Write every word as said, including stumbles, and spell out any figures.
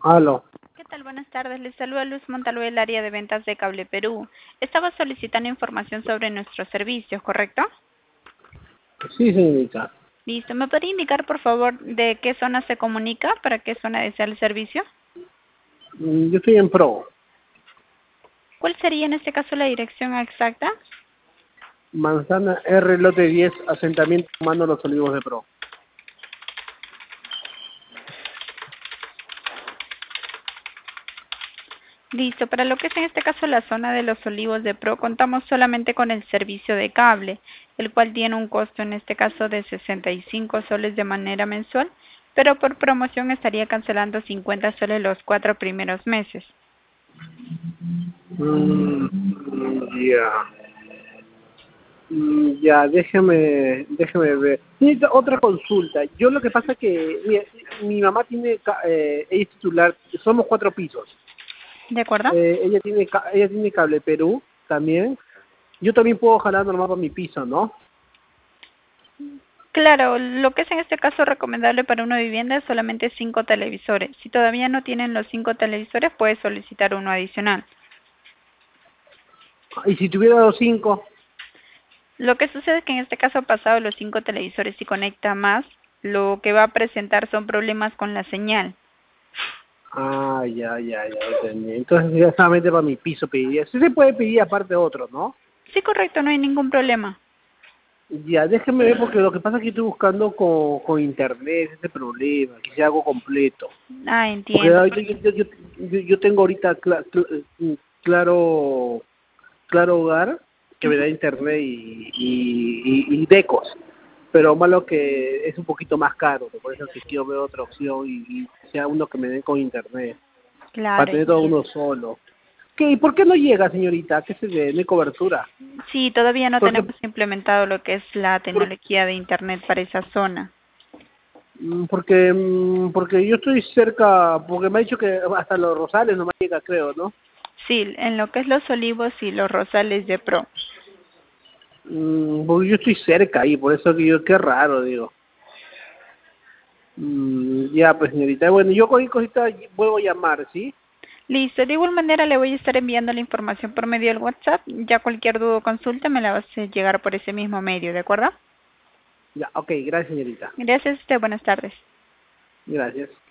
Aló. ¿Qué tal? Buenas tardes. Les saluda Luz Montalvo del área de ventas de Cable Perú. Estaba solicitando información sobre nuestros servicios, ¿correcto? Sí, señorita. Listo. ¿Me podría indicar, por favor, de qué zona se comunica? ¿Para qué zona desea el servicio? Mm, Yo estoy en Pro. ¿Cuál sería en este caso la dirección exacta? Manzana R, lote diez, asentamiento humano Los Olivos de Pro. Listo. Para lo que es en este caso la zona de Los Olivos de Pro, contamos solamente con el servicio de cable, el cual tiene un costo en este caso de sesenta y cinco soles de manera mensual, pero por promoción estaría cancelando cincuenta soles los cuatro primeros meses. Mm, Ya. Mm, Ya, déjeme, déjeme ver. Señorita, otra consulta. Yo lo que pasa que, mira, mi mamá tiene, ca- eh, ella es titular, somos cuatro pisos. ¿De acuerdo? Eh, ella tiene, ca- ella tiene Cable Perú también. Yo también puedo jalar normal para mi piso, ¿no? Claro, lo que es en este caso recomendable para una vivienda es solamente cinco televisores. Si todavía no tienen los cinco televisores, puede solicitar uno adicional. Y si tuviera los cinco. Lo que sucede es que en este caso, pasado los cinco televisores y conecta más, lo que va a presentar son problemas con la señal. Ah, ya, ya, ya, entendí. Entonces, ya solamente para mi piso pediría. Sí se puede pedir aparte otro, ¿no? Sí, correcto, no hay ningún problema. Ya, déjeme ver porque lo que pasa es que estoy buscando con, con internet ese problema, que sea algo completo. Ah, Porque entiendo. ahorita yo, yo, yo, yo, yo tengo ahorita cla- cl- eh, claro, claro hogar que me Ujú. da internet y, y, y, y decos. Pero malo que es un poquito más caro, por eso es que quiero ver otra opción y, y sea uno que me den con internet, para Claro, tener todo entiendo. uno solo. ¿Qué? ¿Y por qué no llega, señorita? ¿Qué se ve? No hay cobertura. Sí, todavía no Porque, tenemos implementado lo que es la por- tecnología de Internet para esa zona. mm, porque, mm, porque yo estoy cerca, porque me ha dicho que hasta los Rosales no me llega, creo, ¿no? Sí, en lo que es Los Olivos y Los Rosales de Pro. Mm, porque yo estoy cerca ahí, por eso que yo, qué raro, digo. Mm, ya, pues, señorita. Bueno, yo cualquier cosita vuelvo a llamar, ¿sí? Listo, de igual manera le voy a estar enviando la información por medio del WhatsApp. Ya cualquier duda o consulta me la va a hacer llegar por ese mismo medio, ¿de acuerdo? Ya, ok, gracias, señorita. Gracias a usted, buenas tardes. Gracias.